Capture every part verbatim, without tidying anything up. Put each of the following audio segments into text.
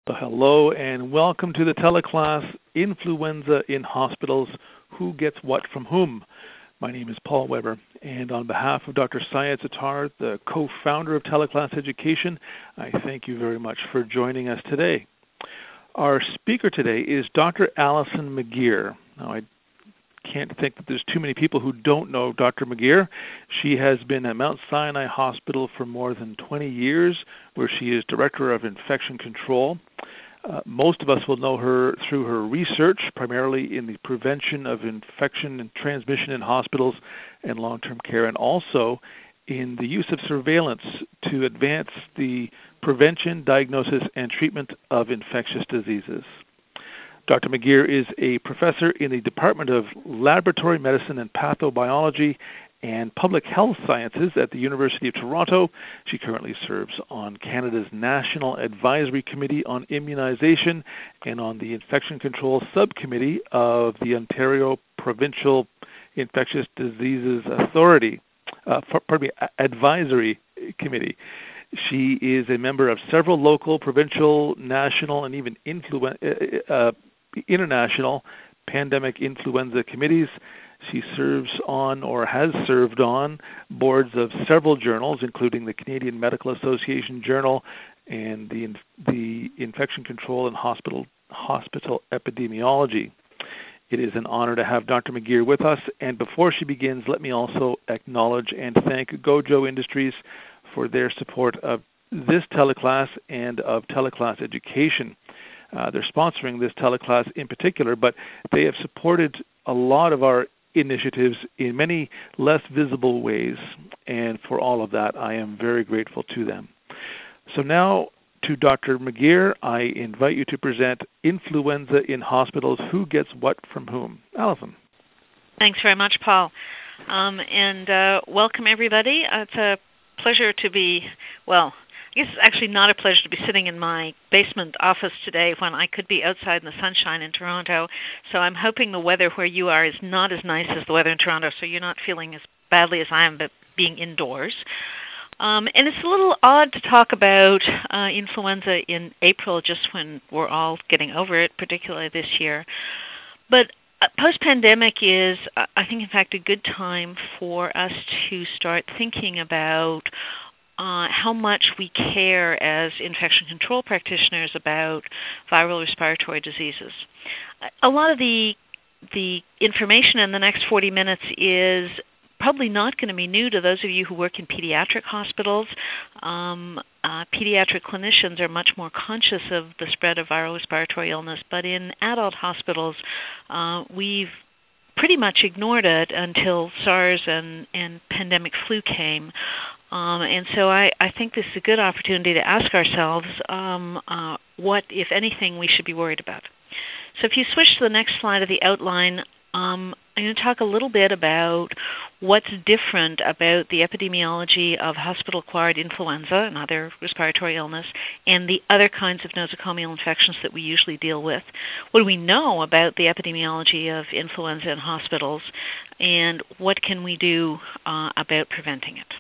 Hello and welcome to the teleclass Influenza in Hospitals, Who Gets What from Whom? My name is Paul Weber, and on behalf of Doctor Syed Sattar, the co-founder of Teleclass Education, I thank you very much for joining us today. Our speaker today is Doctor Alison McGeer. Now, I can't think that there's too many people who don't know Doctor McGeer. She has been at Mount Sinai Hospital for more than twenty years, where she is Director of Infection Control. Uh, most of us will know her through her research, primarily in the prevention of infection and transmission in hospitals and long-term care, and also in the use of surveillance to advance the prevention, diagnosis, and treatment of infectious diseases. Doctor McGeer is a professor in the Department of Laboratory Medicine and Pathobiology and Public Health Sciences at the University of Toronto. She currently serves on Canada's National Advisory Committee on Immunization and on the Infection Control Subcommittee of the Ontario Provincial Infectious Diseases Authority, uh, pardon me, Advisory Committee. She is a member of several local, provincial, national, and even influ- uh, uh, international pandemic influenza committees. She serves on or has served on boards of several journals, including the Canadian Medical Association Journal and the, the Infection Control and Hospital, Hospital Epidemiology. It is an honor to have Doctor McGeer with us. And before she begins, let me also acknowledge and thank Gojo Industries for their support of this teleclass and of teleclass education. Uh, they're sponsoring this teleclass in particular, but they have supported a lot of our initiatives in many less visible ways, and for all of that, I am very grateful to them. So now, to Doctor McGeer, I invite you to present Influenza in Hospitals, Who Gets What from Whom? Alison. Thanks very much, Paul, um, and uh, welcome everybody. Uh, it's a pleasure to be, well, I guess it's actually not a pleasure to be sitting in my basement office today when I could be outside in the sunshine in Toronto. So I'm hoping the weather where you are is not as nice as the weather in Toronto, so you're not feeling as badly as I am but being indoors. Um, and it's a little odd to talk about uh, influenza in April, just when we're all getting over it, particularly this year. But uh, post-pandemic is, uh, I think, in fact, a good time for us to start thinking about Uh, how much we care as infection control practitioners about viral respiratory diseases. A lot of the the information in the next forty minutes is probably not going to be new to those of you who work in pediatric hospitals. Um, uh, pediatric clinicians are much more conscious of the spread of viral respiratory illness, but in adult hospitals, uh, we've pretty much ignored it until SARS and, and pandemic flu came. Um, and so I, I think this is a good opportunity to ask ourselves um, uh, what, if anything, we should be worried about. So if you switch to the next slide of the outline, um, I'm going to talk a little bit about what's different about the epidemiology of hospital-acquired influenza and other respiratory illness and the other kinds of nosocomial infections that we usually deal with. What do we know about the epidemiology of influenza in hospitals, and what can we do uh, about preventing it?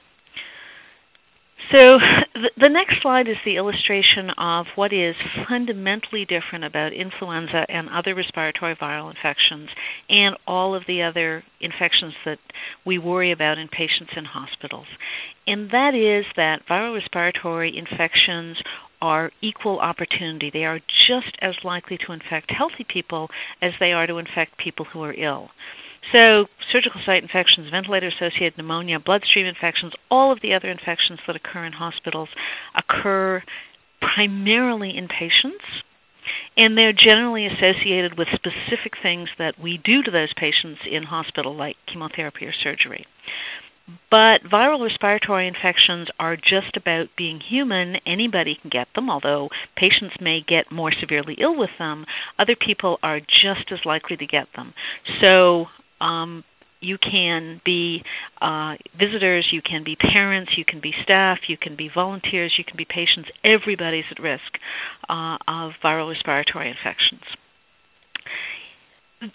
So the next slide is the illustration of what is fundamentally different about influenza and other respiratory viral infections and all of the other infections that we worry about in patients in hospitals. And that is that viral respiratory infections are equal opportunity. They are just as likely to infect healthy people as they are to infect people who are ill. So surgical site infections, ventilator-associated pneumonia, bloodstream infections, all of the other infections that occur in hospitals occur primarily in patients, and they're generally associated with specific things that we do to those patients in hospital, like chemotherapy or surgery. But viral respiratory infections are just about being human. Anybody can get them, although patients may get more severely ill with them. Other people are just as likely to get them. So Um, you can be uh, visitors, you can be parents, you can be staff, you can be volunteers, you can be patients. Everybody's at risk uh, of viral respiratory infections.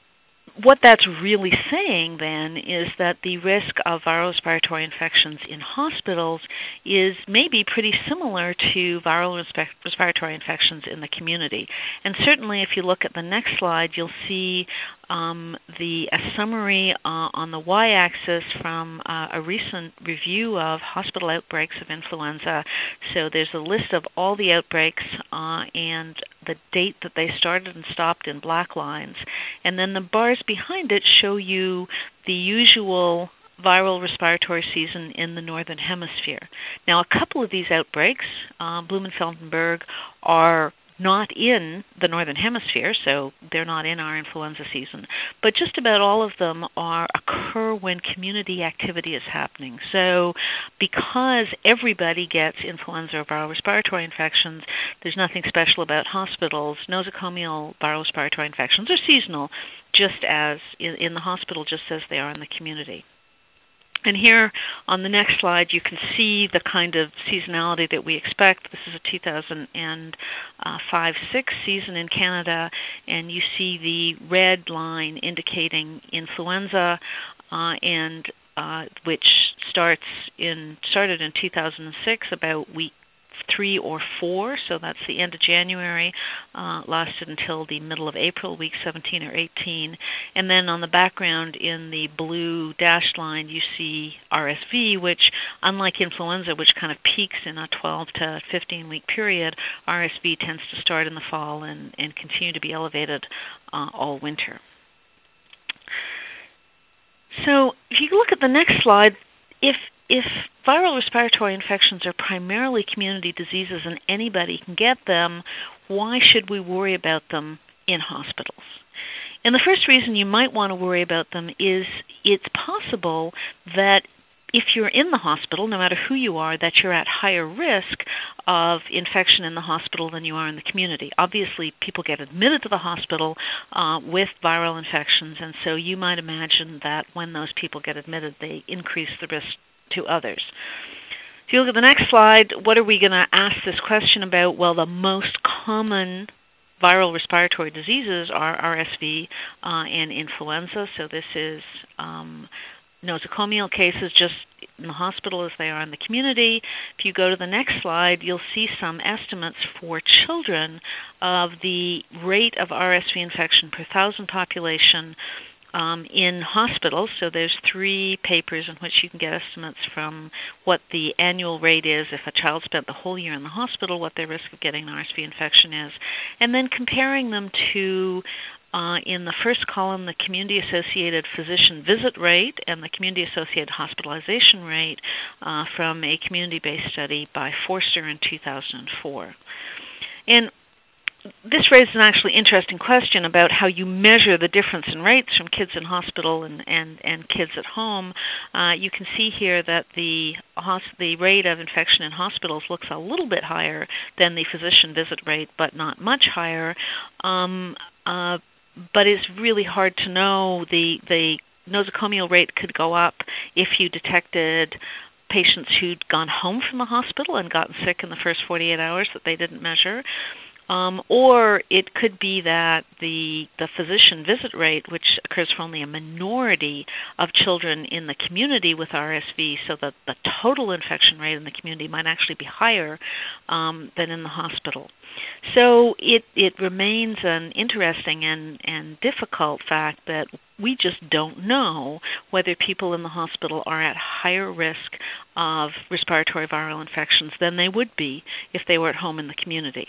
what that's really saying then is that the risk of viral respiratory infections in hospitals is maybe pretty similar to viral resp- respiratory infections in the community. And certainly if you look at the next slide, you'll see um, the a summary uh, on the y-axis from uh, a recent review of hospital outbreaks of influenza. So there's a list of all the outbreaks uh, and the date that they started and stopped in black lines. And then the bars behind it show you the usual viral respiratory season in the Northern Hemisphere. Now, a couple of these outbreaks, uh, Blumenfeldenberg, are not in the Northern Hemisphere, so they're not in our influenza season, but just about all of them are occur when community activity is happening. So because everybody gets influenza or viral respiratory infections, there's nothing special about hospitals. Nosocomial viral respiratory infections are seasonal, just as in, in the hospital, just as they are in the community. And here on the next slide, you can see the kind of seasonality that we expect. This is a two thousand five six season in Canada, and you see the red line indicating influenza, uh, and uh, which starts in started in two thousand six, about week three or four, so that's the end of January, uh, lasted until the middle of April, week seventeen or eighteen. And then on the background in the blue dashed line, you see R S V, which, unlike influenza, which kind of peaks in a twelve to fifteen week period, R S V tends to start in the fall and, and continue to be elevated uh, all winter. So if you look at the next slide, if If viral respiratory infections are primarily community diseases and anybody can get them, why should we worry about them in hospitals? And the first reason you might want to worry about them is it's possible that if you're in the hospital, no matter who you are, that you're at higher risk of infection in the hospital than you are in the community. Obviously, people get admitted to the hospital uh, with viral infections, and so you might imagine that when those people get admitted, they increase the risk to others. If you look at the next slide, what are we going to ask this question about? Well, the most common viral respiratory diseases are R S V uh, and influenza. So this is um, nosocomial cases just in the hospital as they are in the community. If you go to the next slide, you'll see some estimates for children of the rate of R S V infection per thousand population Um, in hospitals. So there's three papers in which you can get estimates from what the annual rate is if a child spent the whole year in the hospital, what their risk of getting an R S V infection is, and then comparing them to, uh, in the first column, the community-associated physician visit rate and the community-associated hospitalization rate uh, from a community-based study by Forster in two thousand four. And this raises an actually interesting question about how you measure the difference in rates from kids in hospital and, and, and kids at home. Uh, you can see here that the the rate of infection in hospitals looks a little bit higher than the physician visit rate, but not much higher. Um, uh, but it's really hard to know. The, the nosocomial rate could go up if you detected patients who'd gone home from the hospital and gotten sick in the first forty-eight hours that they didn't measure. Um, or it could be that the the physician visit rate, which occurs for only a minority of children in the community with R S V, so that the total infection rate in the community might actually be higher um, than in the hospital. So it, it remains an interesting and, and difficult fact that we just don't know whether people in the hospital are at higher risk of respiratory viral infections than they would be if they were at home in the community.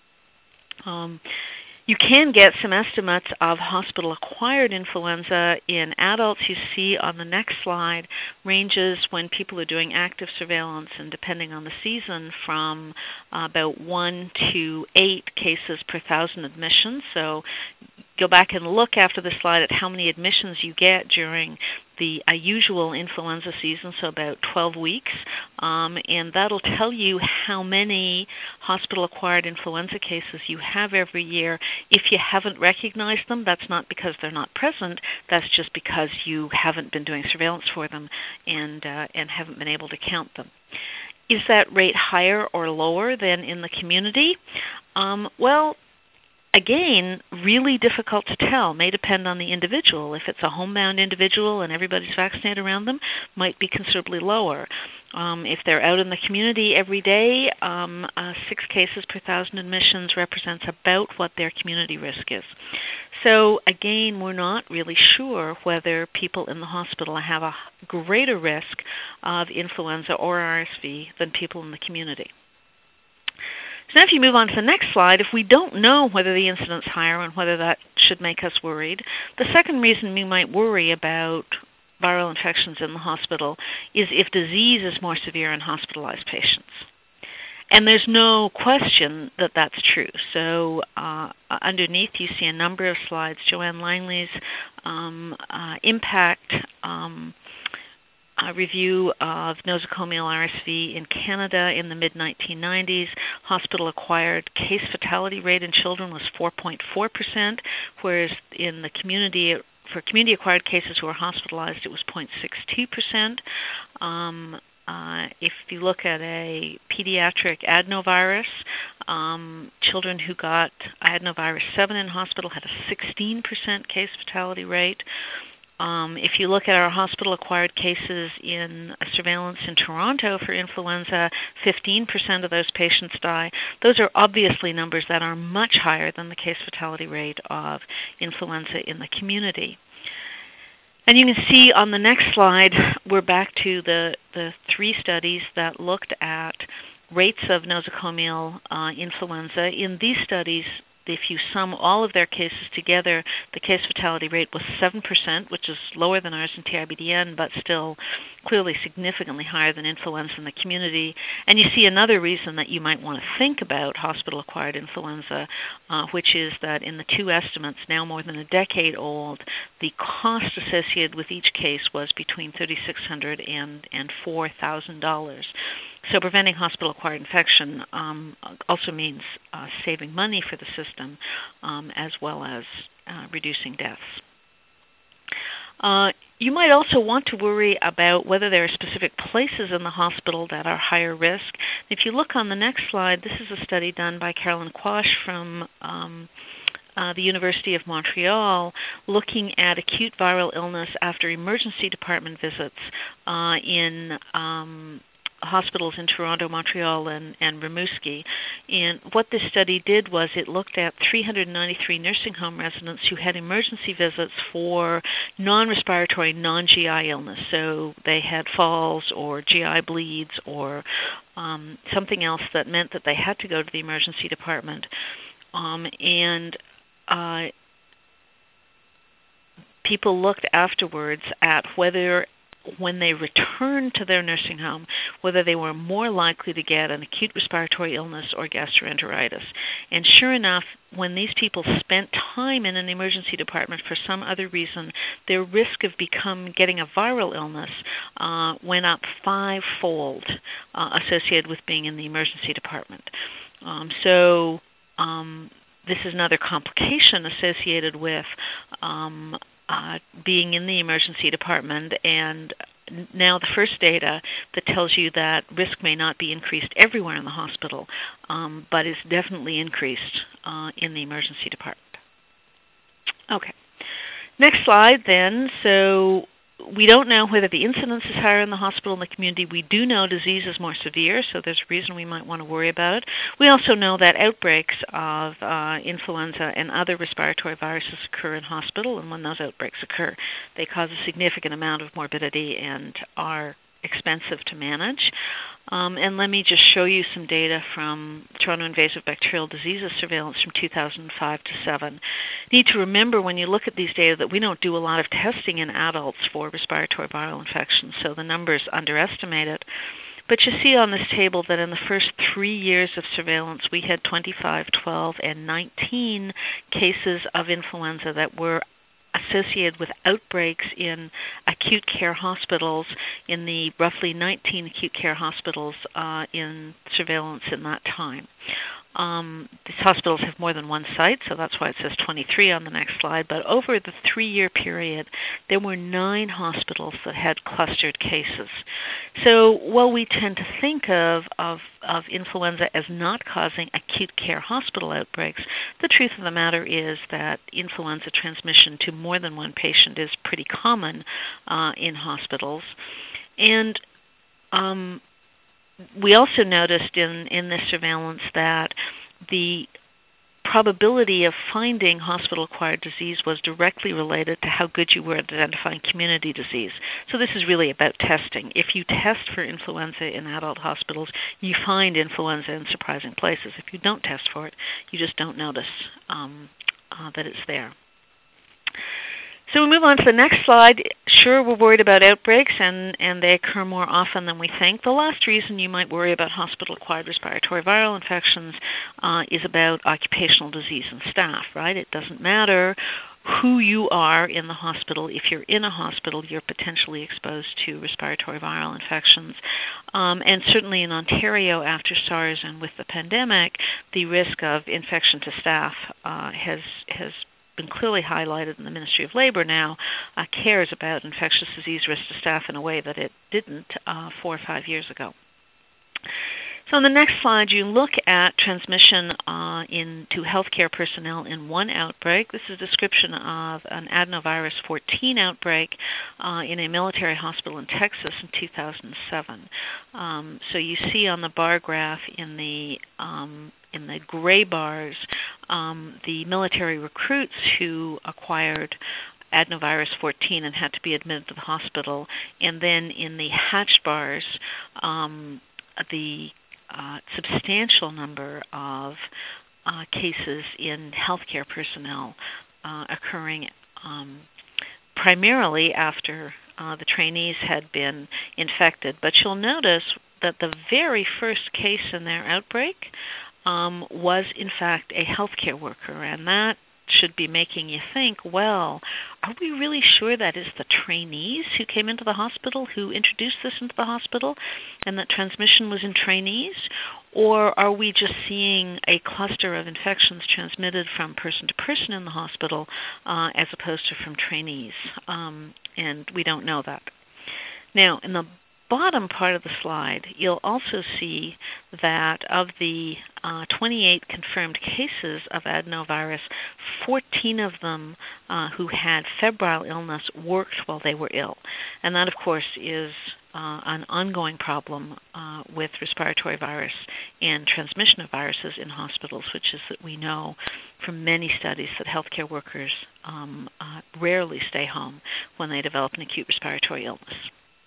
Um, you can get some estimates of hospital-acquired influenza in adults. You see on the next slide ranges when people are doing active surveillance, and depending on the season, from uh, about one to eight cases per thousand admissions. So go back and look after the slide at how many admissions you get during the a usual influenza season, so about twelve weeks, um, and that'll tell you how many hospital-acquired influenza cases you have every year. If you haven't recognized them, that's not because they're not present, that's just because you haven't been doing surveillance for them and, uh, and haven't been able to count them. Is that rate higher or lower than in the community? Um, well, again, really difficult to tell. May depend on the individual. If it's a homebound individual and everybody's vaccinated around them, might be considerably lower. Um, if they're out in the community every day, um, uh, six cases per thousand admissions represents about what their community risk is. So again, we're not really sure whether people in the hospital have a greater risk of influenza or R S V than people in the community. So now if you move on to the next slide, if we don't know whether the incidence is higher and whether that should make us worried, the second reason we might worry about viral infections in the hospital is if disease is more severe in hospitalized patients. And there's no question that that's true. So uh, underneath you see a number of slides. Joanne Langley's um, uh, impact um, a review of nosocomial R S V in Canada in the mid nineteen nineties. Hospital-acquired case fatality rate in children was four point four percent, whereas in the community, for community-acquired cases who were hospitalized, it was zero point six two percent. Um, uh, if you look at a pediatric adenovirus, um, children who got adenovirus seven in hospital had a sixteen percent case fatality rate. Um, if you look at our hospital-acquired cases in surveillance in Toronto for influenza, fifteen percent of those patients die. Those are obviously numbers that are much higher than the case fatality rate of influenza in the community. And you can see on the next slide, we're back to the, the three studies that looked at rates of nosocomial uh, influenza. In these studies, if you sum all of their cases together, the case fatality rate was seven percent, which is lower than ours in T I B D N, but still clearly significantly higher than influenza in the community. And you see another reason that you might want to think about hospital-acquired influenza, uh, which is that in the two estimates, now more than a decade old, the cost associated with each case was between three thousand six hundred dollars and, and four thousand dollars. So preventing hospital-acquired infection um, also means uh, saving money for the system, um, as well as uh, reducing deaths. Uh, you might also want to worry about whether there are specific places in the hospital that are higher risk. If you look on the next slide, this is a study done by Carolyn Quash from um, Uh, the University of Montreal, looking at acute viral illness after emergency department visits uh, in um, hospitals in Toronto, Montreal, and, and Rimouski. And what this study did was it looked at three hundred ninety-three nursing home residents who had emergency visits for non-respiratory, non-G I illness. So they had falls or G I bleeds or um, something else that meant that they had to go to the emergency department. Um, and uh, people looked afterwards at whether when they returned to their nursing home, whether they were more likely to get an acute respiratory illness or gastroenteritis. And sure enough, when these people spent time in an emergency department for some other reason, their risk of become getting a viral illness uh, went up fivefold uh, associated with being in the emergency department. Um, so um, this is another complication associated with um, Uh, being in the emergency department, and now the first data that tells you that risk may not be increased everywhere in the hospital, um, but is definitely increased uh, in the emergency department. Okay, next slide then. So we don't know whether the incidence is higher in the hospital and the community. We do know disease is more severe, so there's a reason we might want to worry about it. We also know that outbreaks of uh, influenza and other respiratory viruses occur in hospital, and when those outbreaks occur, they cause a significant amount of morbidity and are expensive to manage. Um, and let me just show you some data from Toronto Invasive Bacterial Diseases Surveillance from two thousand five to seven. You need to remember when you look at these data that we don't do a lot of testing in adults for respiratory viral infections, so the numbers underestimate it. But you see on this table that in the first three years of surveillance, we had twenty-five, twelve, and nineteen cases of influenza that were associated with outbreaks in acute care hospitals, in the roughly nineteen acute care hospitals uh, in surveillance in that time. Um, these hospitals have more than one site, so that's why it says twenty-three on the next slide. But over the three-year period, there were nine hospitals that had clustered cases. So while we tend to think of, of, of influenza as not causing acute care hospital outbreaks, the truth of the matter is that influenza transmission to more than one patient is pretty common uh, in hospitals. And um, we also noticed in, in this surveillance that the probability of finding hospital-acquired disease was directly related to how good you were at identifying community disease. So this is really about testing. If you test for influenza in adult hospitals, you find influenza in surprising places. If you don't test for it, you just don't notice um, uh, that it's there. So we move on to the next slide. Sure, we're worried about outbreaks, and, and they occur more often than we think. The last reason you might worry about hospital-acquired respiratory viral infections uh, is about occupational disease and staff, right? It doesn't matter who you are in the hospital. If you're in a hospital, you're potentially exposed to respiratory viral infections. Um, and certainly in Ontario, after SARS and with the pandemic, the risk of infection to staff uh, has has been clearly highlighted, and the Ministry of Labour now uh, cares about infectious disease risk to staff in a way that it didn't uh, four or five years ago. So on the next slide, you look at transmission uh, in, to healthcare personnel in one outbreak. This is a description of an adenovirus fourteen outbreak uh, in a military hospital in Texas in two thousand seven. Um, so you see on the bar graph in the um, in the gray bars um, the military recruits who acquired adenovirus fourteen and had to be admitted to the hospital, and then in the hatched bars um, the Uh, substantial number of uh, cases in healthcare personnel uh, occurring um, primarily after uh, the trainees had been infected. But you'll notice that the very first case in their outbreak um, was, in fact, a healthcare worker, and that should be making you think, well, are we really sure that is the trainees who came into the hospital who introduced this into the hospital and that transmission was in trainees? Or are we just seeing a cluster of infections transmitted from person to person in the hospital uh, as opposed to from trainees? Um, and we don't know that. Now, in the bottom part of the slide, you'll also see that of the uh, twenty-eight confirmed cases of adenovirus, fourteen of them uh, who had febrile illness worked while they were ill. And that, of course, is uh, an ongoing problem uh, with respiratory virus and transmission of viruses in hospitals, which is that we know from many studies that healthcare workers um, uh, rarely stay home when they develop an acute respiratory illness.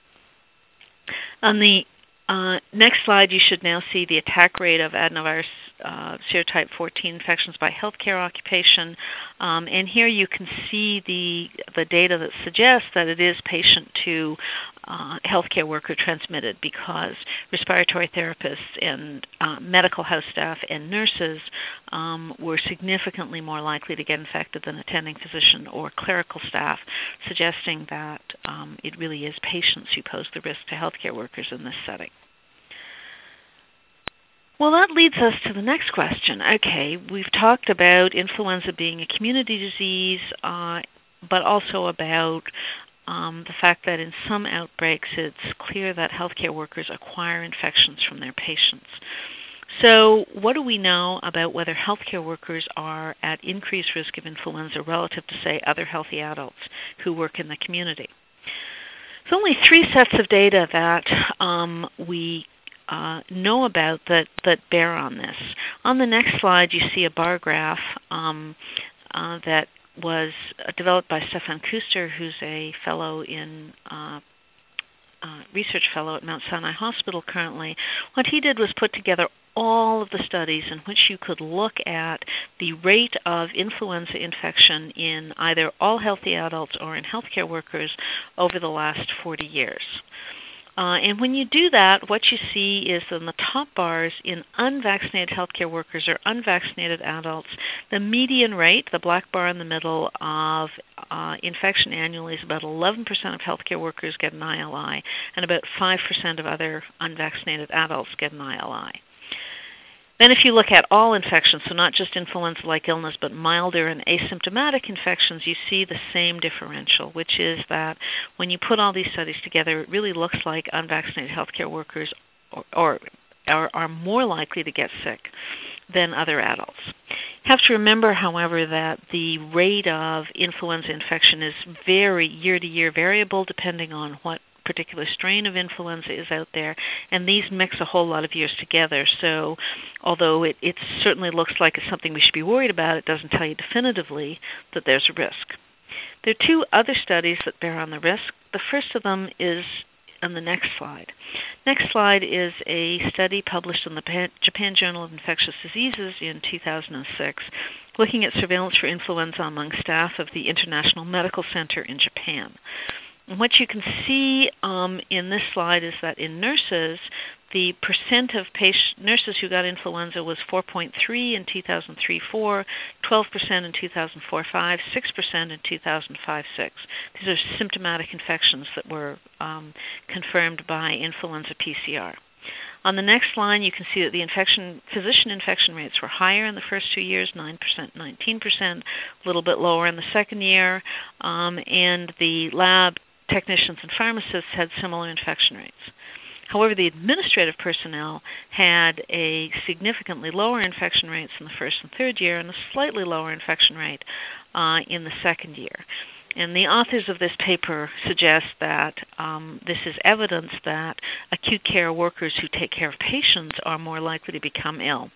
On the uh, next slide, you should now see the attack rate of adenovirus uh, serotype fourteen infections by healthcare occupation. Um, and here you can see the, the data that suggests that it is patient to uh, healthcare worker transmitted, because respiratory therapists and uh, medical house staff and nurses um, were significantly more likely to get infected than attending physician or clerical staff, suggesting that um, it really is patients who pose the risk to healthcare workers in this setting. Well, that leads us to the next question. Okay, we've talked about influenza being a community disease, uh, but also about um, the fact that in some outbreaks it's clear that healthcare workers acquire infections from their patients. So what do we know about whether healthcare workers are at increased risk of influenza relative to, say, other healthy adults who work in the community? There's only three sets of data that um, we Uh, know about that, that bear on this. On the next slide, you see a bar graph um, uh, that was developed by Stefan Kuster, who's a fellow in uh, uh, research fellow at Mount Sinai Hospital currently. What he did was put together all of the studies in which you could look at the rate of influenza infection in either all healthy adults or in healthcare workers over the last forty years. Uh, and when you do that, what you see is in the top bars in unvaccinated healthcare workers or unvaccinated adults, the median rate, the black bar in the middle, of uh, infection annually is about eleven percent of healthcare workers get an I L I, and about five percent of other unvaccinated adults get an I L I. Then if you look at all infections, so not just influenza-like illness, but milder and asymptomatic infections, you see the same differential, which is that when you put all these studies together, it really looks like unvaccinated healthcare workers or, or are, are more likely to get sick than other adults. You have to remember, however, that the rate of influenza infection is very year-to-year variable depending on what particular strain of influenza is out there, and these mix a whole lot of years together. So although it, it certainly looks like it's something we should be worried about, it doesn't tell you definitively that there's a risk. There are two other studies that bear on the risk. The first of them is on the next slide. Next slide is a study published in the Japan Journal of Infectious Diseases in two thousand six, looking at surveillance for influenza among staff of the International Medical Center in Japan. And what you can see um, in this slide is that in nurses, the percent of patient, nurses who got influenza was four point three in two thousand three four, twelve percent in two thousand four five, six percent in two thousand five six. These are symptomatic infections that were um, confirmed by influenza P C R. On the next line, you can see that the infection, physician infection rates were higher in the first two years, nine percent, nineteen percent, a little bit lower in the second year, um, and the lab technicians and pharmacists had similar infection rates. However, the administrative personnel had a significantly lower infection rates in the first and third year and a slightly lower infection rate uh, in the second year. And the authors of this paper suggest that um, this is evidence that acute care workers who take care of patients are more likely to become ill.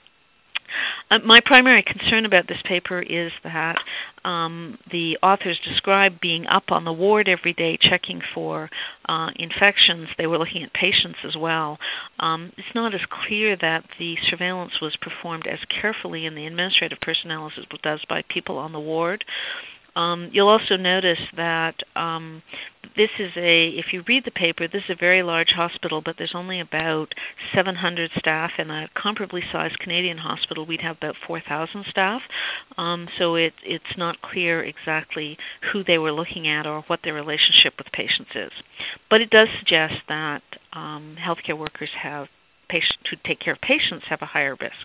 Uh, my primary concern about this paper is that um, the authors describe being up on the ward every day checking for uh, infections. They were looking at patients as well. Um, it's not as clear that the surveillance was performed as carefully in the administrative personnel as it does by people on the ward. Um, you'll also notice that um, this is a, if you read the paper, this is a very large hospital, but there's only about seven hundred staff. In a comparably sized Canadian hospital, we'd have about four thousand staff. Um, so it, it's not clear exactly who they were looking at or what their relationship with patients is. But it does suggest that um, healthcare workers have patients who take care of patients have a higher risk.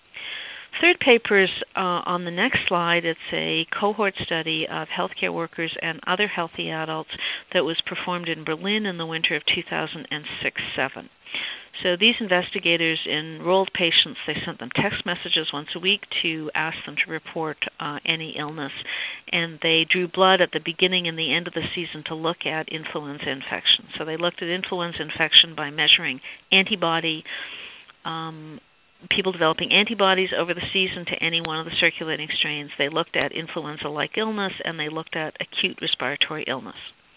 Third paper is uh, on the next slide. It's a cohort study of healthcare workers and other healthy adults that was performed in Berlin in the winter of two thousand six seven. So these investigators enrolled patients. They sent them text messages once a week to ask them to report uh, any illness, and they drew blood at the beginning and the end of the season to look at influenza infection. So they looked at influenza infection by measuring antibody um, people developing antibodies over the season to any one of the circulating strains. They looked at influenza-like illness, and they looked at acute respiratory illness.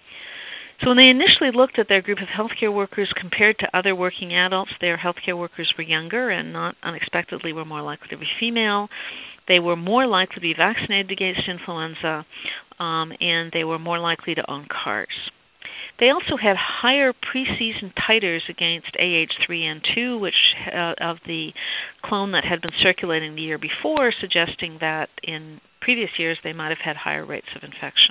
So when they initially looked at their group of healthcare workers compared to other working adults, their healthcare workers were younger and not unexpectedly were more likely to be female. They were more likely to be vaccinated against influenza, um, and they were more likely to own cars. They also had higher preseason titers against A H three N two, which uh, of the clone that had been circulating the year before, suggesting that in previous years they might have had higher rates of infection.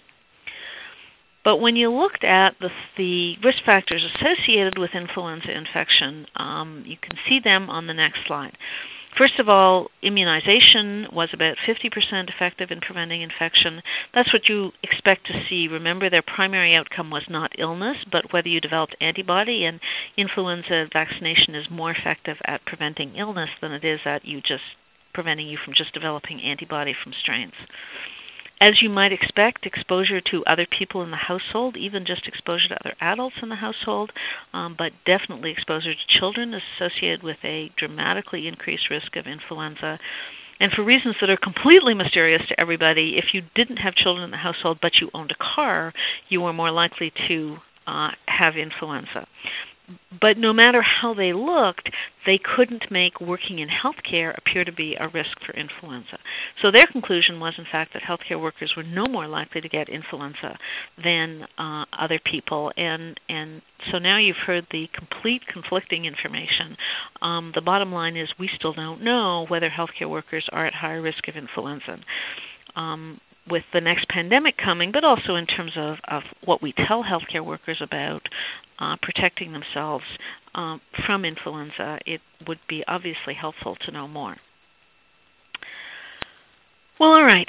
But when you looked at the, the risk factors associated with influenza infection, um, you can see them on the next slide. First of all, immunization was about fifty percent effective in preventing infection. That's what you expect to see. Remember, their primary outcome was not illness, but whether you developed antibody, and influenza vaccination is more effective at preventing illness than it is at you just preventing you from just developing antibody from strains. As you might expect, exposure to other people in the household, even just exposure to other adults in the household, um, but definitely exposure to children is associated with a dramatically increased risk of influenza. And for reasons that are completely mysterious to everybody, if you didn't have children in the household but you owned a car, you were more likely to uh, have influenza. But no matter how they looked, they couldn't make working in healthcare appear to be a risk for influenza. So their conclusion was, in fact, that healthcare workers were no more likely to get influenza than uh, other people. And, and so now you've heard the complete conflicting information. Um, the bottom line is we still don't know whether healthcare workers are at higher risk of influenza. Um, with the next pandemic coming, but also in terms of, of what we tell healthcare workers about uh, protecting themselves um, from influenza, it would be obviously helpful to know more. Well, all right.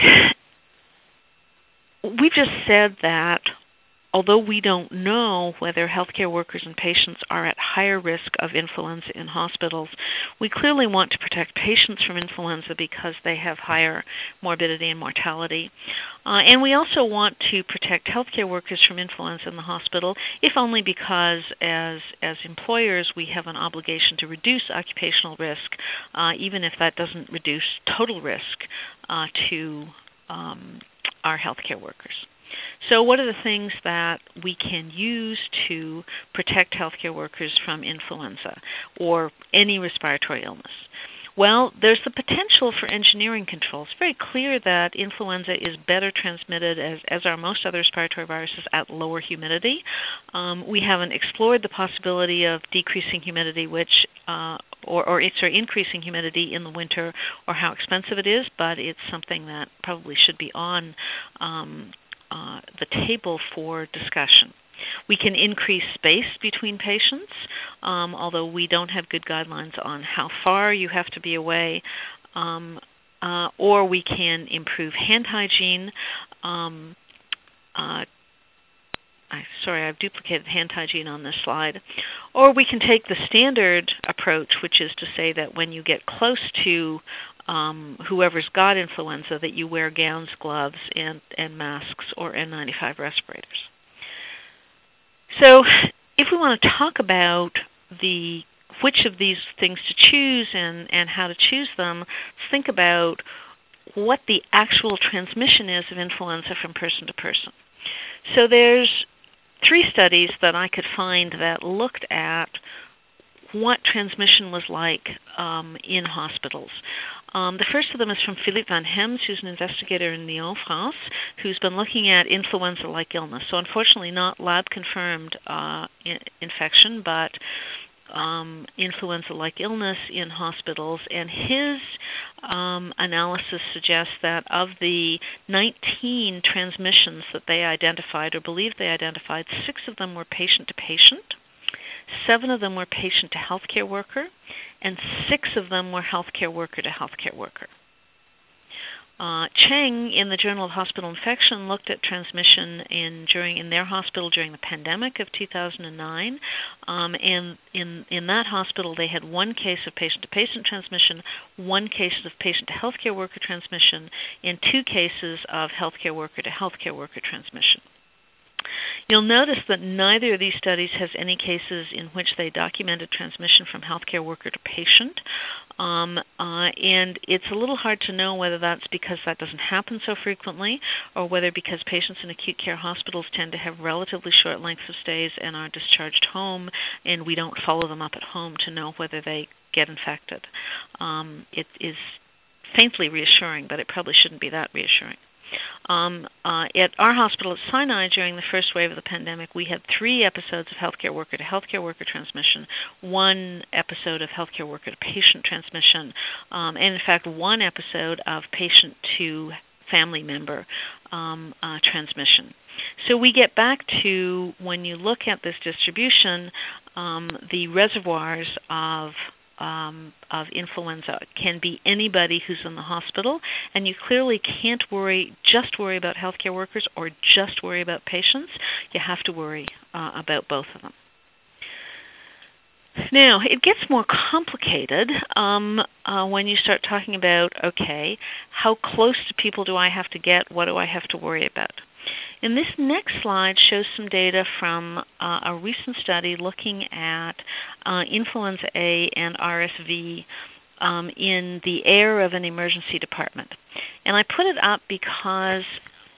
We've just said that although we don't know whether healthcare workers and patients are at higher risk of influenza in hospitals, we clearly want to protect patients from influenza because they have higher morbidity and mortality. Uh, and we also want to protect healthcare workers from influenza in the hospital, if only because as, as employers we have an obligation to reduce occupational risk, uh, even if that doesn't reduce total risk uh, to um, our healthcare workers. So what are the things that we can use to protect healthcare workers from influenza or any respiratory illness? Well, there's the potential for engineering control. It's very clear that influenza is better transmitted, as, as are most other respiratory viruses, at lower humidity. Um, we haven't explored the possibility of decreasing humidity, which uh, or, or sorry, increasing humidity in the winter, or how expensive it is, but it's something that probably should be on um, Uh, the table for discussion. We can increase space between patients, um, although we don't have good guidelines on how far you have to be away, um, uh, or we can improve hand hygiene. Um, uh, I, sorry, I've duplicated hand hygiene on this slide. Or we can take the standard approach, which is to say that when you get close to Um, whoever's got influenza, that you wear gowns, gloves, and, and masks or N ninety-five respirators. So if we want to talk about the which of these things to choose and, and how to choose them, let's think about what the actual transmission is of influenza from person to person. So there's three studies that I could find that looked at what transmission was like um, in hospitals. Um, the first of them is from Philippe Van Hems, who's an investigator in Lyon, France, who's been looking at influenza-like illness. So unfortunately not lab-confirmed uh, in- infection, but um, influenza-like illness in hospitals. And his um, analysis suggests that of the nineteen transmissions that they identified or believed they identified, six of them were patient-to-patient. Seven of them were patient to healthcare worker, and six of them were healthcare worker to healthcare worker. Uh, Cheng, in the Journal of Hospital Infection, looked at transmission in during in their hospital during the pandemic of two thousand nine, um, and in in that hospital they had one case of patient-to-patient transmission, one case of patient to healthcare worker transmission, and two cases of healthcare worker to healthcare worker transmission. You'll notice that neither of these studies has any cases in which they documented transmission from healthcare worker to patient, um, uh, and it's a little hard to know whether that's because that doesn't happen so frequently, or whether because patients in acute care hospitals tend to have relatively short lengths of stays and are discharged home, and we don't follow them up at home to know whether they get infected. Um, it is faintly reassuring, but it probably shouldn't be that reassuring. Um, uh, at our hospital at Sinai during the first wave of the pandemic, we had three episodes of healthcare worker to healthcare worker transmission, one episode of healthcare worker to patient transmission, um, and in fact one episode of patient to family member um, uh, transmission. So we get back to, when you look at this distribution, um, the reservoirs of Um, of influenza can be anybody who's in the hospital, and you clearly can't worry, just worry about healthcare workers or just worry about patients. You have to worry uh, about both of them. Now, it gets more complicated um, uh, when you start talking about, okay, how close to people do I have to get? What do I have to worry about? And this next slide shows some data from uh, a recent study looking at uh, influenza A and R S V um, in the air of an emergency department. And I put it up because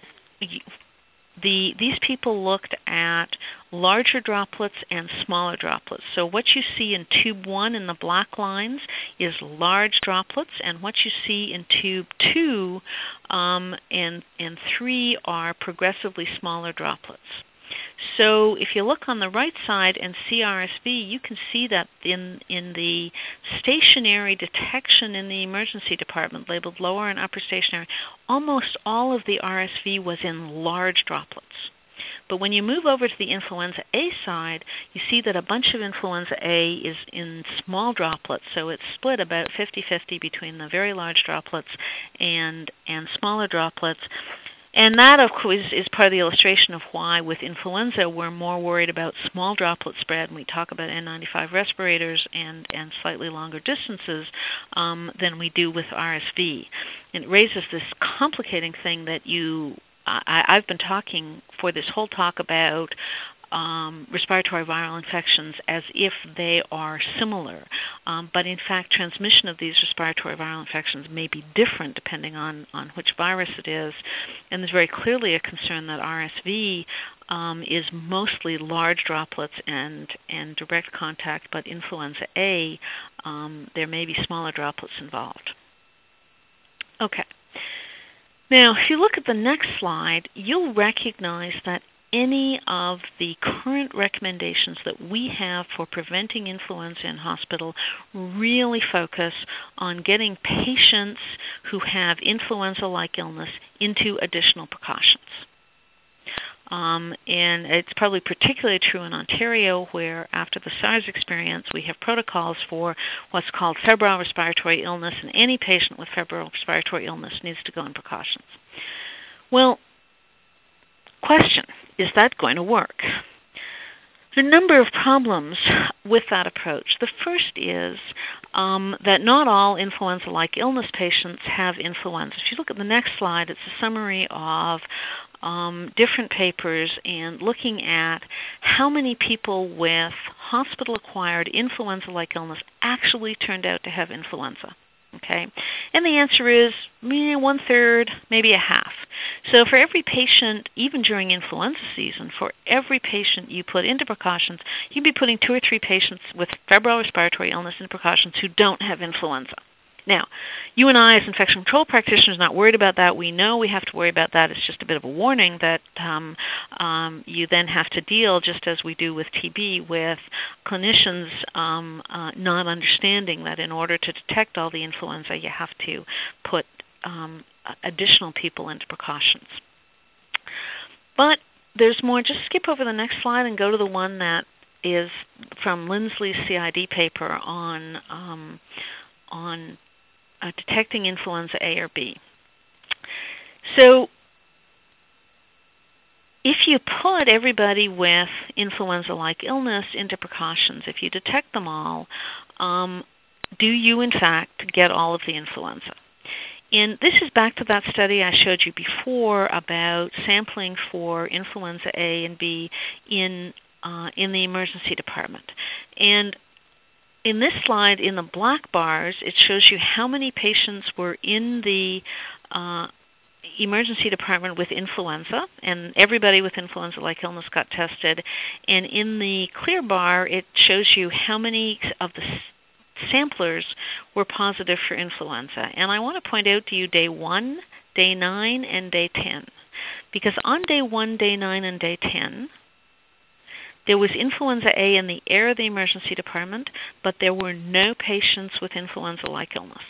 the these people looked at larger droplets and smaller droplets. So what you see in tube one in the black lines is large droplets, and what you see in tube two um, and, and three are progressively smaller droplets. So if you look on the right side and see R S V, you can see that in, in the stationary detection in the emergency department, labeled lower and upper stationary, almost all of the R S V was in large droplets. But when you move over to the influenza A side, you see that a bunch of influenza A is in small droplets, so it's split about fifty-fifty between the very large droplets and, and smaller droplets. And that, of course, is part of the illustration of why with influenza we're more worried about small droplet spread, and we talk about N ninety-five respirators and, and slightly longer distances um, than we do with R S V. And it raises this complicating thing that you, I, I've been talking for this whole talk about Um, respiratory viral infections as if they are similar. Um, but in fact, transmission of these respiratory viral infections may be different depending on, on which virus it is. And there's very clearly a concern that R S V um, is mostly large droplets and, and direct contact, but influenza A, um, there may be smaller droplets involved. Okay. Now, if you look at the next slide, you'll recognize that any of the current recommendations that we have for preventing influenza in hospital really focus on getting patients who have influenza-like illness into additional precautions. Um, and it's probably particularly true in Ontario, where after the SARS experience, we have protocols for what's called febrile respiratory illness, and any patient with febrile respiratory illness needs to go on precautions. Well, question, is that going to work? There are a number of problems with that approach. The first is um, that not all influenza-like illness patients have influenza. If you look at the next slide, it's a summary of um, different papers and looking at how many people with hospital-acquired influenza-like illness actually turned out to have influenza. Okay, and the answer is eh, one-third, maybe a half. So for every patient, even during influenza season, for every patient you put into precautions, you'd be putting two or three patients with febrile respiratory illness into precautions who don't have influenza. Now, you and I as infection control practitioners are not worried about that. We know we have to worry about that. It's just a bit of a warning that um, um, you then have to deal, just as we do with T B, with clinicians um, uh, not understanding that in order to detect all the influenza, you have to put um, additional people into precautions. But there's more. Just skip over the next slide and go to the one that is from Lindsley's C I D paper on um, on Uh, detecting influenza A or B. So if you put everybody with influenza-like illness into precautions, if you detect them all, um, do you in fact get all of the influenza? And this is back to that study I showed you before about sampling for influenza A and B in uh, in the emergency department. And in this slide, in the black bars, it shows you how many patients were in the uh, emergency department with influenza, and everybody with influenza-like illness got tested. And in the clear bar, it shows you how many of the samplers were positive for influenza. And I want to point out to you day one, day nine, and day ten. Because on day one, day nine, and day ten, there was influenza A in the air of the emergency department, but there were no patients with influenza-like illness.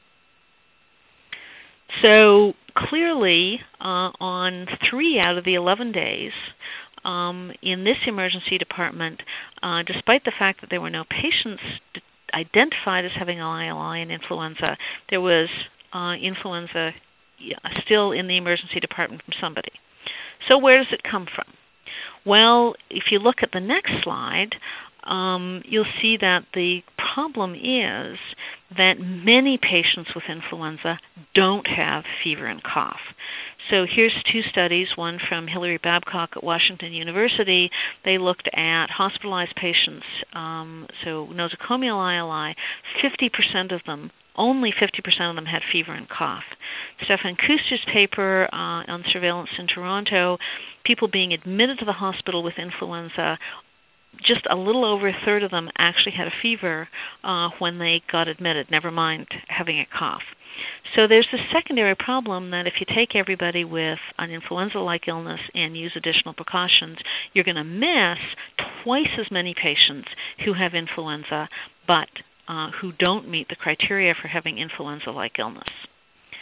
So clearly, uh, on three out of the eleven days um, in this emergency department, uh, despite the fact that there were no patients identified as having I L I and influenza, there was uh, influenza still in the emergency department from somebody. So where does it come from? Well, if you look at the next slide, um, you'll see that the problem is that many patients with influenza don't have fever and cough. So here's two studies, one from Hilary Babcock at Washington University. They looked at hospitalized patients, um, so nosocomial I L I, fifty percent of them Only fifty percent of them had fever and cough. Stefan Kuster's paper uh, on surveillance in Toronto, people being admitted to the hospital with influenza, just a little over a third of them actually had a fever uh, when they got admitted, never mind having a cough. So there's this secondary problem that if you take everybody with an influenza-like illness and use additional precautions, you're going to miss twice as many patients who have influenza, but Uh, who don't meet the criteria for having influenza-like illness.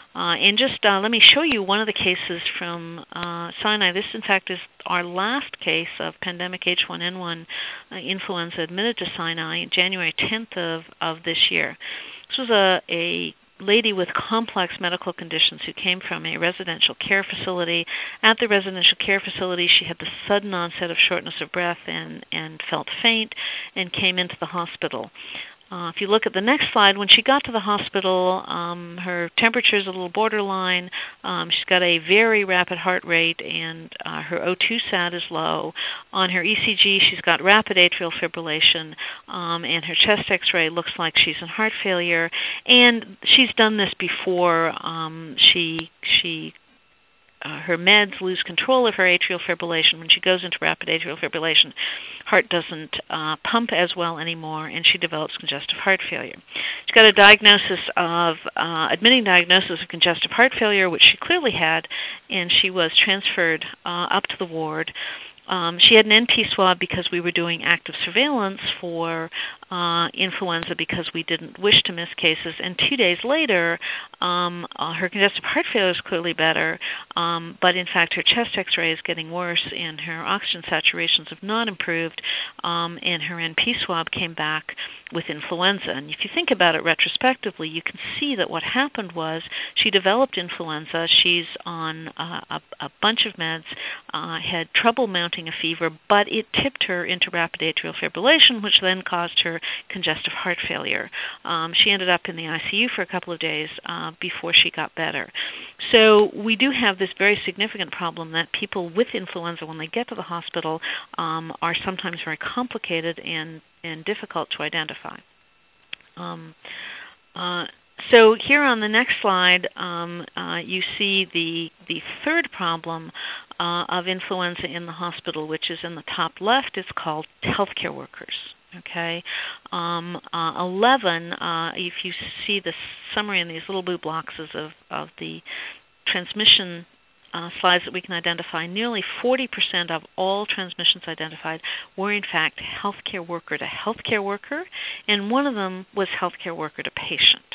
Uh, and just uh, let me show you one of the cases from uh, Sinai. This, in fact, is our last case of pandemic H one N one uh, influenza admitted to Sinai January tenth of, of this year. This was a, a lady with complex medical conditions who came from a residential care facility. At the residential care facility, she had the sudden onset of shortness of breath and, and felt faint and came into the hospital. Uh, if you look at the next slide, when she got to the hospital, um, her temperature is a little borderline. Um, she's got a very rapid heart rate, and uh, her O two sat is low. On her E C G, she's got rapid atrial fibrillation, um, and her chest X-ray looks like she's in heart failure. And she's done this before. Um, she she. Uh, her meds lose control of her atrial fibrillation. When she goes into rapid atrial fibrillation, heart doesn't uh, pump as well anymore, and she develops congestive heart failure. She's got a diagnosis of, uh, admitting diagnosis of congestive heart failure, which she clearly had, and she was transferred uh, up to the ward. Um, she had an N P swab because we were doing active surveillance for uh, influenza because we didn't wish to miss cases. And two days later, um, uh, her congestive heart failure is clearly better, um, but in fact her chest X-ray is getting worse and her oxygen saturations have not improved, um, and her N P swab came back with influenza. And if you think about it retrospectively, you can see that what happened was she developed influenza. She's on uh, a, a bunch of meds, uh, had trouble mounting a fever, but it tipped her into rapid atrial fibrillation, which then caused her congestive heart failure. Um, she ended up in the I C U for a couple of days uh, before she got better. So we do have this very significant problem that people with influenza, when they get to the hospital, um, are sometimes very complicated and, and difficult to identify. Um, uh, So here on the next slide, um, uh, you see the the third problem uh, of influenza in the hospital, which is in the top left. It's called healthcare workers. Okay, um, uh, eleven. Uh, if you see the summary in these little blue boxes of of the transmission Uh, slides that we can identify, nearly forty percent of all transmissions identified were in fact healthcare worker to healthcare worker, and one of them was healthcare worker to patient.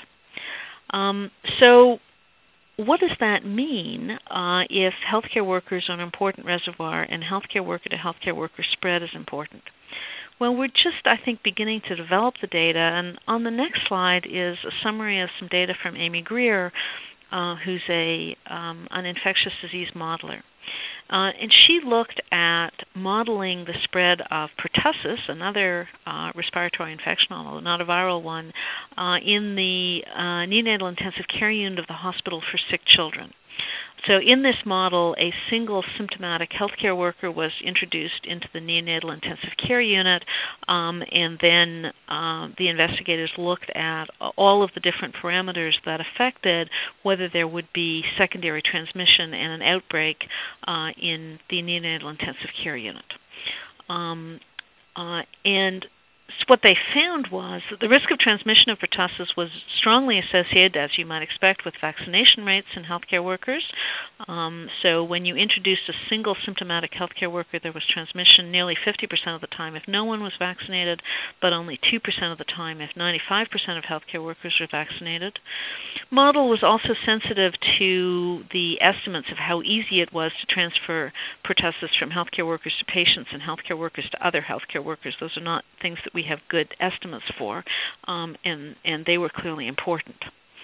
Um, so what does that mean uh, if healthcare workers are an important reservoir and healthcare worker to healthcare worker spread is important? Well, we're just, I think, beginning to develop the data, and on the next slide is a summary of some data from Amy Greer, Uh, who's a um, an infectious disease modeler. Uh, and she looked at modeling the spread of pertussis, another uh, respiratory infection, although not a viral one, uh, in the uh, neonatal intensive care unit of the hospital for sick children. So in this model, a single symptomatic healthcare worker was introduced into the neonatal intensive care unit, um, and then uh, the investigators looked at all of the different parameters that affected whether there would be secondary transmission and an outbreak uh, in the neonatal intensive care unit. Um, uh, and So what they found was that the risk of transmission of pertussis was strongly associated, as you might expect, with vaccination rates in healthcare workers. Um, so when you introduced a single symptomatic healthcare worker, there was transmission nearly fifty percent of the time if no one was vaccinated, but only two percent of the time if ninety-five percent of healthcare workers were vaccinated. Model was also sensitive to the estimates of how easy it was to transfer pertussis from healthcare workers to patients and healthcare workers to other healthcare workers. Those are not things that we have good estimates for, um, and, and they were clearly important.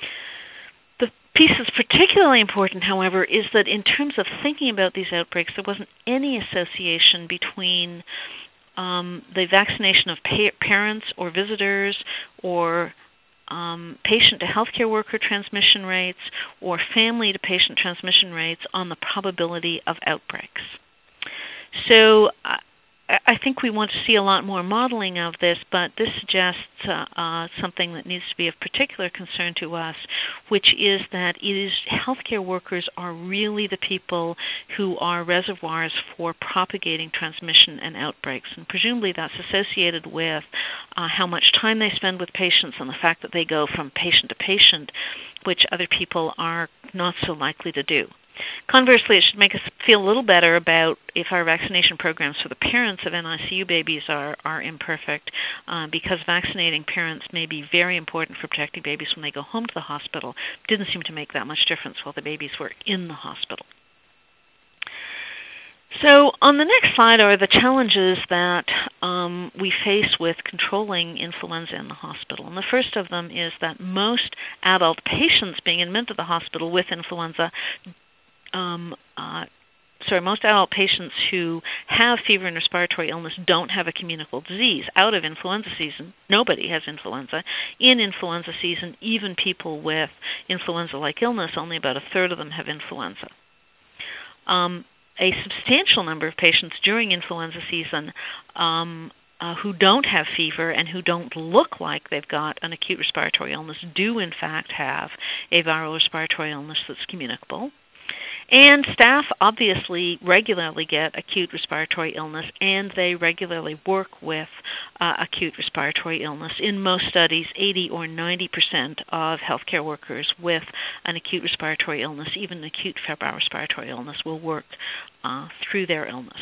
The piece that's particularly important, however, is that in terms of thinking about these outbreaks, there wasn't any association between um, the vaccination of pa- parents or visitors or um, patient to healthcare worker transmission rates or family to patient transmission rates on the probability of outbreaks. So uh, I think we want to see a lot more modeling of this, but this suggests uh, uh, something that needs to be of particular concern to us, which is that it is healthcare workers are really the people who are reservoirs for propagating transmission and outbreaks, and presumably that's associated with uh, how much time they spend with patients and the fact that they go from patient to patient, which other people are not so likely to do. Conversely, it should make us feel a little better about if our vaccination programs for the parents of N I C U babies are, are imperfect, uh, because vaccinating parents may be very important for protecting babies when they go home to the hospital. Didn't seem to make that much difference while the babies were in the hospital. So on the next slide are the challenges that um, we face with controlling influenza in the hospital. And the first of them is that most adult patients being admitted to the hospital with influenza Um, uh, sorry, most adult patients who have fever and respiratory illness don't have a communicable disease. Out of influenza season, nobody has influenza. In influenza season, even people with influenza-like illness, only about a third of them have influenza. Um, a substantial number of patients during influenza season um, uh, who don't have fever and who don't look like they've got an acute respiratory illness do in fact have a viral respiratory illness that's communicable. And staff obviously regularly get acute respiratory illness, and they regularly work with uh, acute respiratory illness. In most studies, eighty or ninety percent of healthcare workers with an acute respiratory illness, even acute febrile respiratory illness, will work uh, through their illness.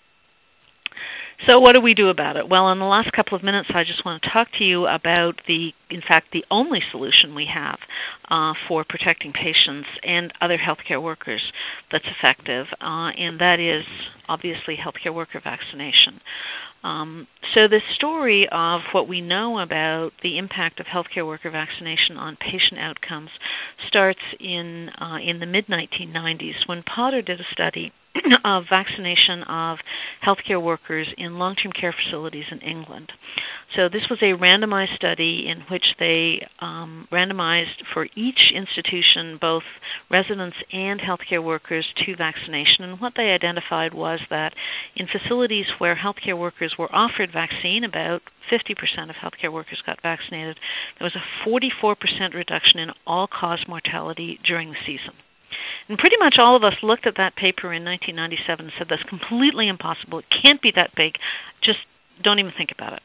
So what do we do about it? Well, in the last couple of minutes, I just want to talk to you about the, in fact, the only solution we have uh, for protecting patients and other healthcare workers that's effective, uh, and that is obviously healthcare worker vaccination. Um, so the story of what we know about the impact of healthcare worker vaccination on patient outcomes starts in uh, in the mid nineteen nineties when Potter did a study of vaccination of healthcare workers in long-term care facilities in England. So this was a randomized study in which they um, randomized for each institution both residents and healthcare workers to vaccination. And what they identified was that in facilities where healthcare workers were offered vaccine, about fifty percent of healthcare workers got vaccinated, there was a forty-four percent reduction in all-cause mortality during the season. And pretty much all of us looked at that paper in nineteen ninety-seven and said, that's completely impossible. It can't be that big. Just don't even think about it.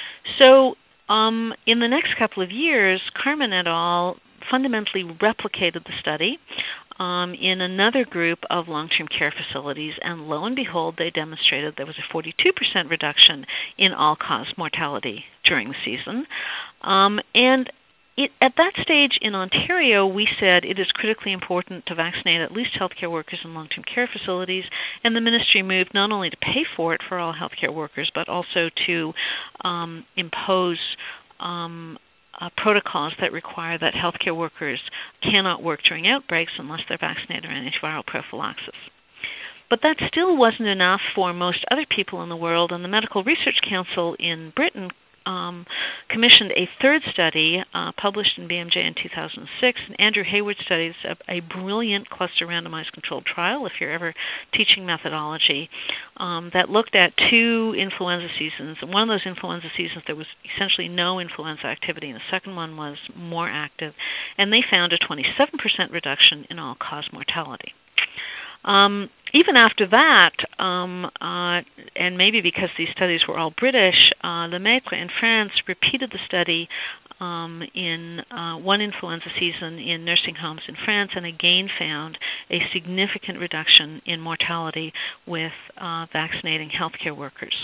So um, in the next couple of years, Carmen et al. Fundamentally replicated the study um, in another group of long-term care facilities, and lo and behold, they demonstrated there was a forty-two percent reduction in all-cause mortality during the season. Um, and It, at that stage in Ontario, we said it is critically important to vaccinate at least healthcare workers in long-term care facilities, and the ministry moved not only to pay for it for all healthcare workers, but also to um, impose um, uh, protocols that require that healthcare workers cannot work during outbreaks unless they're vaccinated or antiviral prophylaxis. But that still wasn't enough for most other people in the world, and the Medical Research Council in Britain Um, commissioned a third study uh, published in B M J in two thousand six. And Andrew Hayward studies a, a brilliant cluster randomized controlled trial, if you're ever teaching methodology, um, that looked at two influenza seasons. And one of those influenza seasons, there was essentially no influenza activity, and the second one was more active. And they found a twenty-seven percent reduction in all-cause mortality. Um, even after that, um, uh, and maybe because these studies were all British, uh, Lemaitre in France repeated the study um, in uh, one influenza season in nursing homes in France, and again found a significant reduction in mortality with uh, vaccinating healthcare workers.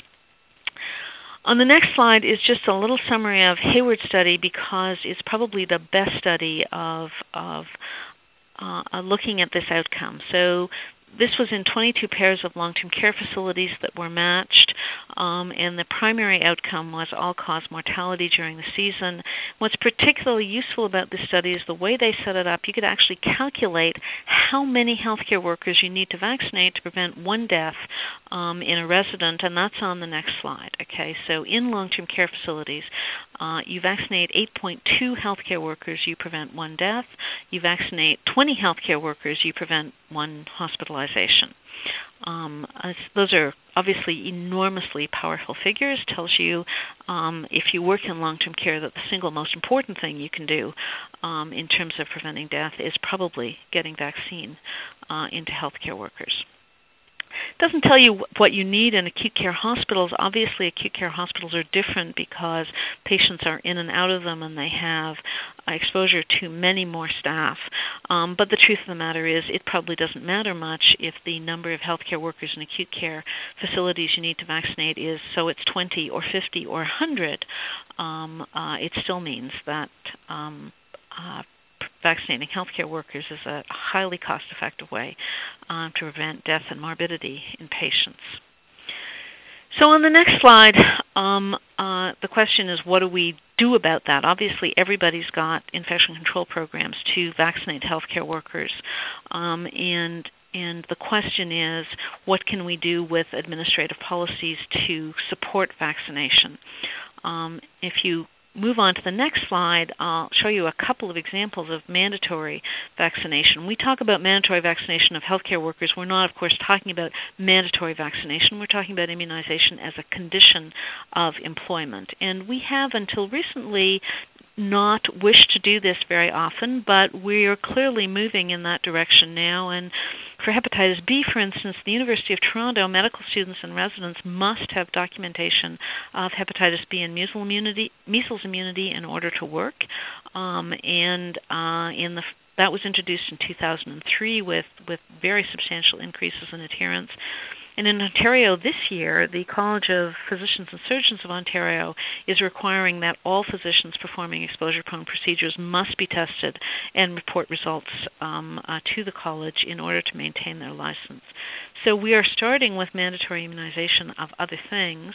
On the next slide is just a little summary of Hayward's study, because it's probably the best study of, of Uh, uh, looking at this outcome. So this was in twenty-two pairs of long-term care facilities that were matched, um, and the primary outcome was all-cause mortality during the season. What's particularly useful about this study is the way they set it up. You could actually calculate how many healthcare workers you need to vaccinate to prevent one death um, in a resident, and that's on the next slide. Okay, so in long-term care facilities, uh, you vaccinate eight point two healthcare workers, you prevent one death. You vaccinate twenty healthcare workers, you prevent one hospitalization. Um, those are obviously enormously powerful figures. Tells you um, if you work in long-term care that the single most important thing you can do um, in terms of preventing death is probably getting vaccine uh, into healthcare workers. doesn't tell you what you need in acute care hospitals. Obviously, acute care hospitals are different because patients are in and out of them and they have exposure to many more staff. Um, but the truth of the matter is it probably doesn't matter much if the number of healthcare workers in acute care facilities you need to vaccinate is so it's twenty or fifty or one hundred. Um, uh, it still means that um, uh, vaccinating healthcare workers is a highly cost-effective way uh, to prevent death and morbidity in patients. So on the next slide, um, uh, the question is, what do we do about that? Obviously, everybody's got infection control programs to vaccinate healthcare workers, um, and and the question is, what can we do with administrative policies to support vaccination? Um, if you move on to the next slide, I'll show you a couple of examples of mandatory vaccination. We talk about mandatory vaccination of healthcare workers. We're not, of course, talking about mandatory vaccination. We're talking about immunization as a condition of employment. And we have, until recently, not wished to do this very often, but we are clearly moving in that direction now. And for hepatitis B, for instance, the University of Toronto medical students and residents must have documentation of hepatitis B and measles immunity, measles immunity in order to work. Um, and uh, in the that was introduced in two thousand three with, with very substantial increases in adherence. And in Ontario this year, the College of Physicians and Surgeons of Ontario is requiring that all physicians performing exposure-prone procedures must be tested and report results um, uh, to the college in order to maintain their license. So we are starting with mandatory immunization of other things.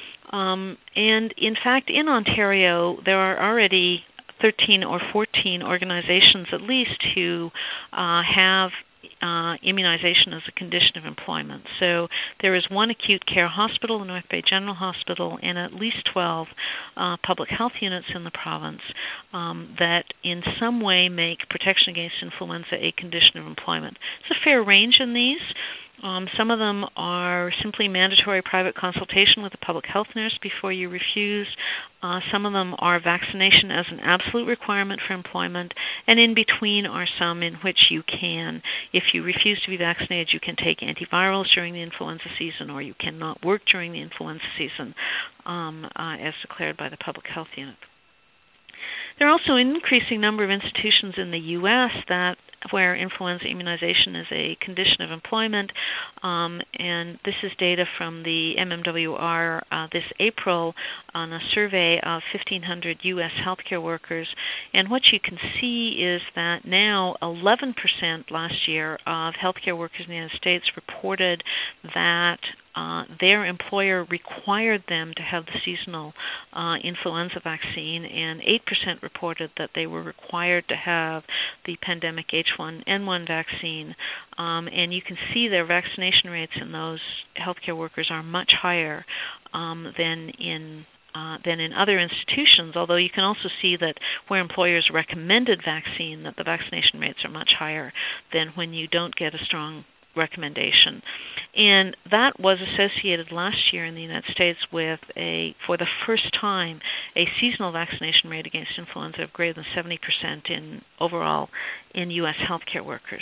Um, and in fact, in Ontario, there are already thirteen or fourteen organizations at least who uh, have Uh, immunization as a condition of employment. So there is one acute care hospital, the North Bay General Hospital, and at least twelve uh, public health units in the province um, that in some way make protection against influenza a condition of employment. It's a fair range in these. Um, some of them are simply mandatory private consultation with a public health nurse before you refuse. Uh, some of them are vaccination as an absolute requirement for employment, and in between are some in which you can, if you refuse to be vaccinated, you can take antivirals during the influenza season, or you cannot work during the influenza season, um, uh, as declared by the public health unit. There are also an increasing number of institutions in the U S that where influenza immunization is a condition of employment, um, and this is data from the M M W R uh, this April on a survey of fifteen hundred U S healthcare workers, and what you can see is that now eleven percent last year of healthcare workers in the United States reported that Uh, their employer required them to have the seasonal uh, influenza vaccine, and eight percent reported that they were required to have the pandemic H one N one vaccine. Um, and you can see their vaccination rates in those healthcare workers are much higher um, than in Uh, than in other institutions, although you can also see that where employers recommended vaccine, that the vaccination rates are much higher than when you don't get a strong recommendation. And that was associated last year in the United States with a, for the first time, a seasonal vaccination rate against influenza of greater than seventy percent in overall in U S healthcare workers.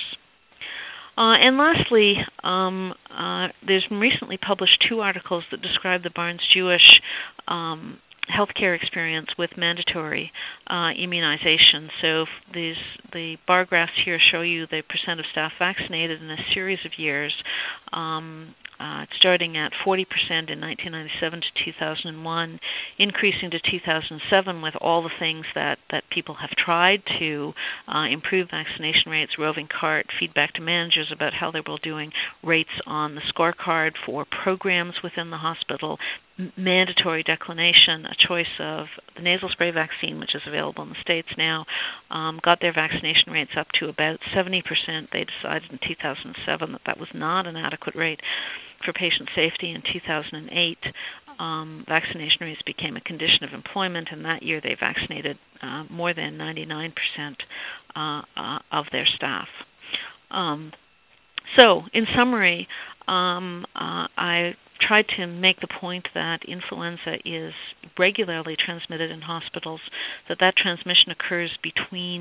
Uh, and lastly, um, uh, there's been recently published two articles that describe the Barnes-Jewish um, healthcare experience with mandatory uh, immunization. So these, the bar graphs here show you the percent of staff vaccinated in a series of years, um, uh, starting at forty percent in nineteen ninety-seven to two thousand one, increasing to two thousand seven with all the things that, that people have tried to uh, improve vaccination rates, roving cart, feedback to managers about how they were doing, rates on the scorecard for programs within the hospital, mandatory declination, a choice of the nasal spray vaccine, which is available in the States now, um, got their vaccination rates up to about seventy percent. They decided in two thousand seven that that was not an adequate rate for patient safety. In two thousand eight, um, vaccination rates became a condition of employment, and that year they vaccinated uh, more than ninety-nine percent uh, uh, of their staff. Um, so, in summary, um, uh, I tried to make the point that influenza is regularly transmitted in hospitals, that that transmission occurs between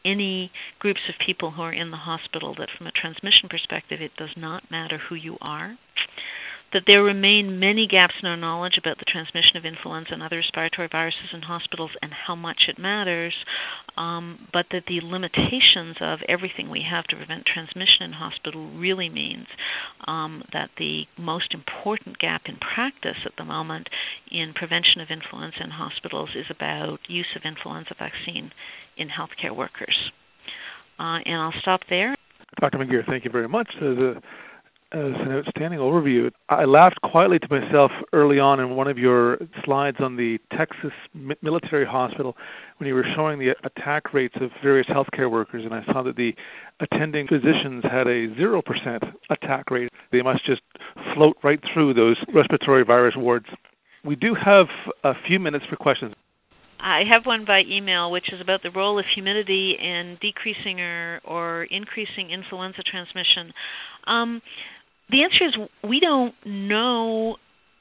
any groups of people who are in the hospital that from a transmission perspective it does not matter who you are, that there remain many gaps in our knowledge about the transmission of influenza and other respiratory viruses in hospitals and how much it matters, um, but that the limitations of everything we have to prevent transmission in hospital really means um, that the most important gap in practice at the moment in prevention of influenza in hospitals is about use of influenza vaccine in healthcare workers. Uh, and I'll stop there. Doctor McGeer, thank you very much. The Uh, it's an outstanding overview. I laughed quietly to myself early on in one of your slides on the Texas Military Hospital when you were showing the attack rates of various healthcare workers, and I saw that the attending physicians had a zero percent attack rate. They must just float right through those respiratory virus wards. We do have a few minutes for questions. I have one by email, which is about the role of humidity in decreasing or, or increasing influenza transmission. Um, the answer is we don't know.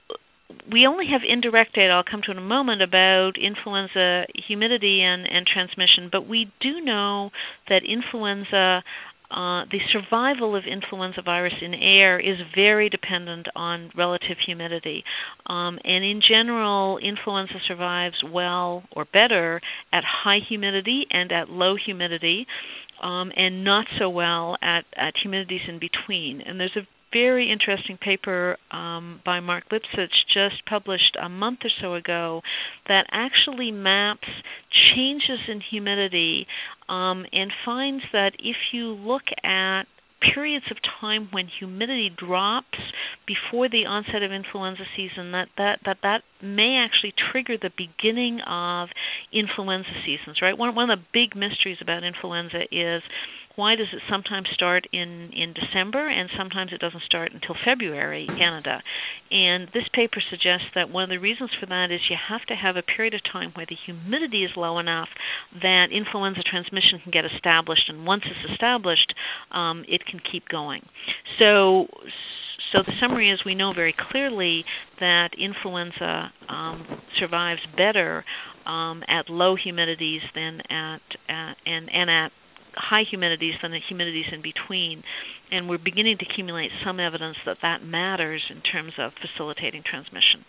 We only have indirect data, I'll come to in a moment, about influenza humidity and, and transmission, but we do know that influenza Uh, the survival of influenza virus in air is very dependent on relative humidity. Um, and in general, influenza survives well or better at high humidity and at low humidity, um, and not so well at, at humidities in between. And there's a very interesting paper um, by Mark Lipsitch just published a month or so ago that actually maps changes in humidity um, and finds that if you look at periods of time when humidity drops before the onset of influenza season, that that that, that may actually trigger the beginning of influenza seasons, right? One, one of the big mysteries about influenza is why does it sometimes start in, in December and sometimes it doesn't start until February in Canada? And this paper suggests that one of the reasons for that is you have to have a period of time where the humidity is low enough that influenza transmission can get established, and once it's established, um, it can keep going. So, so the summary is we know very clearly that influenza um, survives better um, at low humidities than at, at and, and at high humidities than the humidities in between, and we're beginning to accumulate some evidence that that matters in terms of facilitating transmission.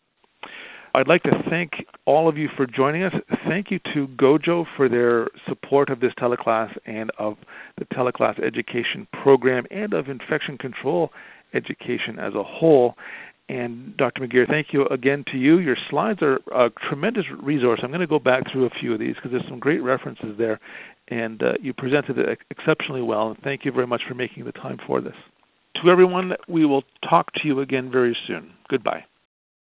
I'd like to thank all of you for joining us. Thank you to Gojo for their support of this teleclass and of the teleclass education program and of infection control education as a whole. And Doctor McGeer, thank you again to you. Your slides are a tremendous resource. I'm going to go back through a few of these because there's some great references there, and uh, you presented it exceptionally well. And thank you very much for making the time for this. To everyone, we will talk to you again very soon. Goodbye.